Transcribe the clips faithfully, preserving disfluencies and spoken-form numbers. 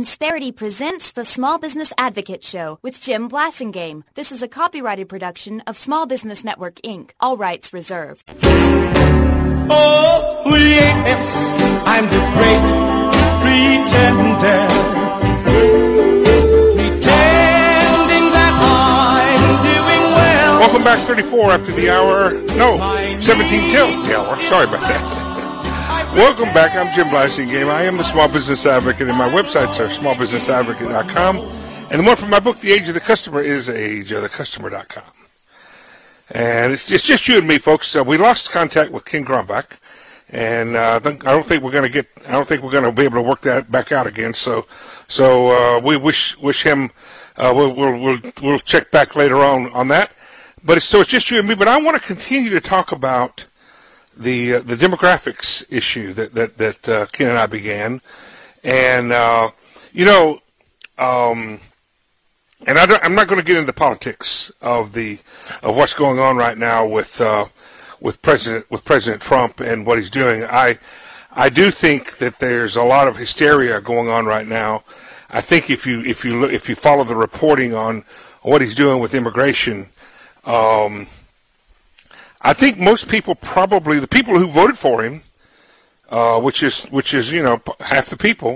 Insperity presents the Small Business Advocate Show with Jim Blasingame. This is a copyrighted production of Small Business Network, Incorporated. All rights reserved. Oh, yes, I'm the great pretender. Pretending that I'm doing well. Welcome back, thirty-four after the hour. No, seventeen till the hour. Sorry about that. Welcome back. I'm Jim Blasingame. I am the Small Business Advocate, and my websites are small business advocate dot com. And the one from my book, The Age of the Customer, is age of the customer dot com. And it's, it's just you and me, folks. Uh, we lost contact with Ken Grombach, and uh, I don't think we're going to get. I don't think we're going to be able to work that back out again. So, so uh, we wish wish him. Uh, we'll, we'll we'll we'll check back later on on that. But it's, so it's just you and me. But I want to continue to talk about the uh, the demographics issue that that that uh, Ken and I began, and uh, you know, um, and I don't, I'm not going to get into the politics of the of what's going on right now with uh, with President with President Trump and what he's doing. I I do think that there's a lot of hysteria going on right now. I think if you if you look, if you follow the reporting on what he's doing with immigration. Um, I think most people probably, the people who voted for him, uh, which is, which is, you know, half the people,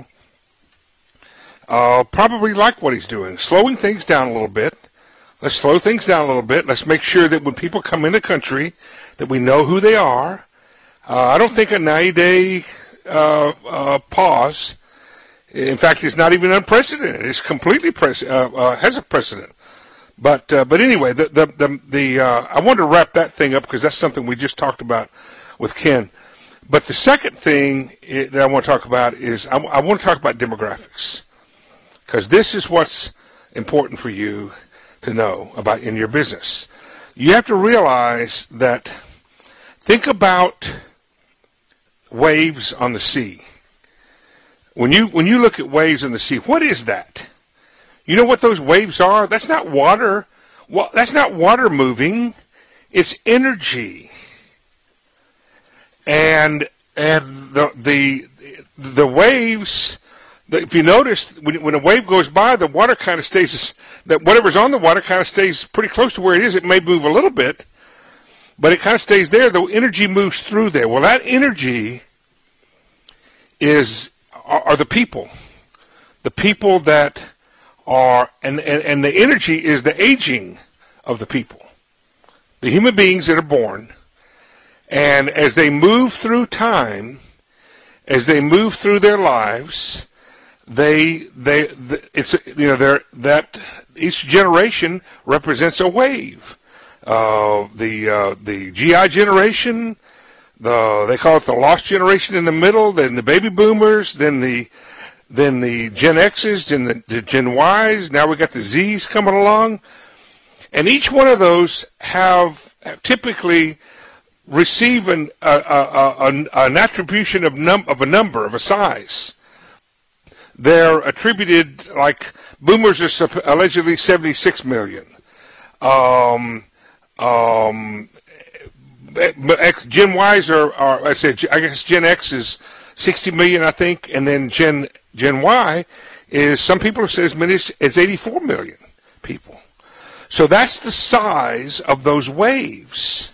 uh, probably like what he's doing. Slowing things down a little bit. Let's slow things down a little bit. Let's make sure that when people come in the country, that we know who they are. Uh, I don't think a ninety-day uh, uh, pause, in fact, it's not even unprecedented. It's completely pres- uh, uh, has a precedent. But uh, but anyway, the the the, the uh, I wanted to wrap that thing up because that's something we just talked about with Ken. But the second thing that I want to talk about is I, I want to talk about demographics, because this is what's important for you to know about in your business. You have to realize that. Think about waves on the sea. When you when you look at waves on the sea, what is that? You know what those waves are? That's not water. Well, that's not water moving. It's energy. And and the the the waves. The, if you notice, when when a wave goes by, the water kind of stays. That whatever's on the water kind of stays pretty close to where it is. It may move a little bit, but it kind of stays there. The energy moves through there. Well, that energy is are, are the people. The people that. Are and, and and the energy is the aging of the people, the human beings that are born, and as they move through time, as they move through their lives, they they it's you know they're that each generation represents a wave. Uh, the uh, the G I generation, the they call it the lost generation in the middle, then the baby boomers, then the Then the Gen X's, then the, the Gen Y's, now we got the Z's coming along. And each one of those have, have typically receive an, a, a, a, an attribution of, num, of a number, of a size. They're attributed, like, boomers are allegedly seventy-six million. Um, um, Gen Y's are, are, I said, I guess Gen X is sixty million, I think, and then Gen Gen Y is, some people have said as many as, as eighty-four million people. So that's the size of those waves.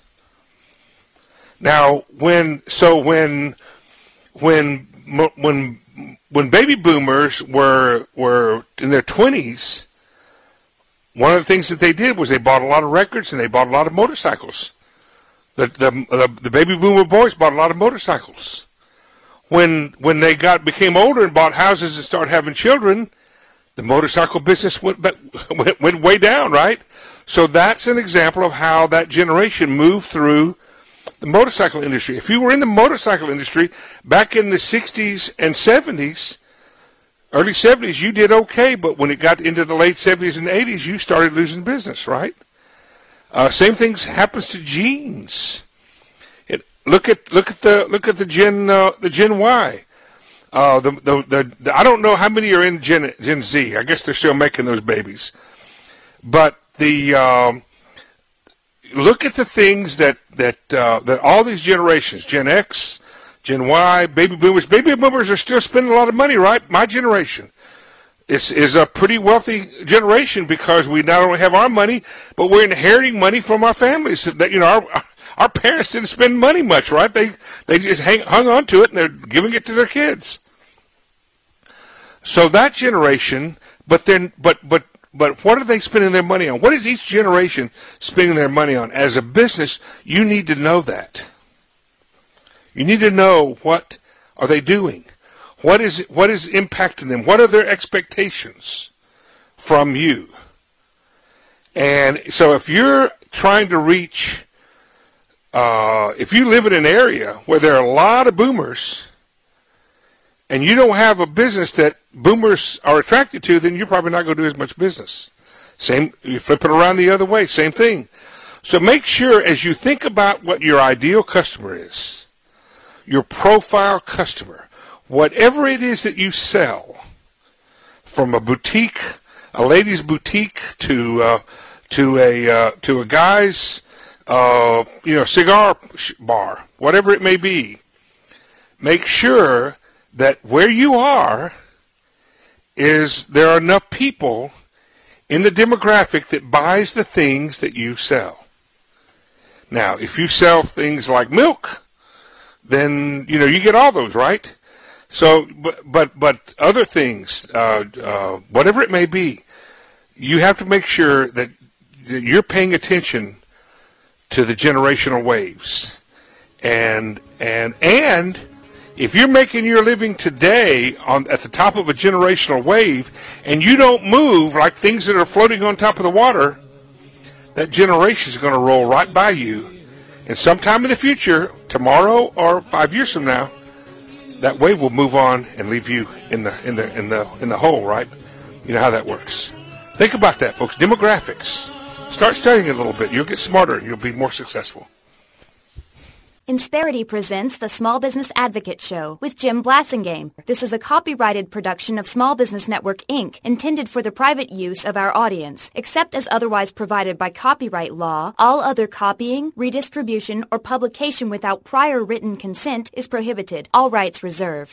Now, when so when when when when baby boomers were were in their twenties, one of the things that they did was they bought a lot of records and they bought a lot of motorcycles. The the the, the baby boomer boys bought a lot of motorcycles. When when they got became older and bought houses and started having children, the motorcycle business went, went went way down, right? So that's an example of how that generation moved through the motorcycle industry. If you were in the motorcycle industry back in the sixties and seventies, early seventies, you did okay, but when it got into the late seventies and eighties, you started losing business, right? Uh, same things happens to jeans. Look at look at the look at the Gen uh, the Gen Y. Uh, the, the the the I don't know how many are in Gen Gen Z. I guess they're still making those babies. But the um, look at the things that that uh, that all these generations, Gen X, Gen Y, baby boomers. Baby boomers are still spending a lot of money, right? My generation. is, is a pretty wealthy generation because we not only have our money, but we're inheriting money from our families. That, you know, our, our parents didn't spend money much, right? They, they just hang, hung on to it, and they're giving it to their kids. So that generation, but then, but, but, but what are they spending their money on? What is each generation spending their money on? As a business, you need to know that. You need to know what are they doing. What is, what is impacting them? What are their expectations from you? And so if you're trying to reach, uh, if you live in an area where there are a lot of boomers, and you don't have a business that boomers are attracted to, then you're probably not going to do as much business. Same, you flip it around the other way, same thing. So make sure as you think about what your ideal customer is, your profile customer, whatever it is that you sell, from a boutique, a lady's boutique, to uh, to a uh, to a guy's uh, you know cigar bar, whatever it may be, make sure that where you are is there are enough people in the demographic that buys the things that you sell. Now, if you sell things like milk, then, you know, you get all those, right? So, but, but, but other things, uh, uh, whatever it may be, you have to make sure that you're paying attention to the generational waves. And, and, and, if you're making your living today on at the top of a generational wave and you don't move like things that are floating on top of the water, that generation is going to roll right by you. And sometime in the future, tomorrow or five years from now, that wave will move on and leave you in the in the in the in the hole, right? You know how that works. Think about that, folks. Demographics. Start studying it a little bit. You'll get smarter and you'll be more successful. Insperity presents the Small Business Advocate Show with Jim Blasingame. This is a copyrighted production of Small Business Network, Incorporated, intended for the private use of our audience. Except as otherwise provided by copyright law, all other copying, redistribution, or publication without prior written consent is prohibited. All rights reserved.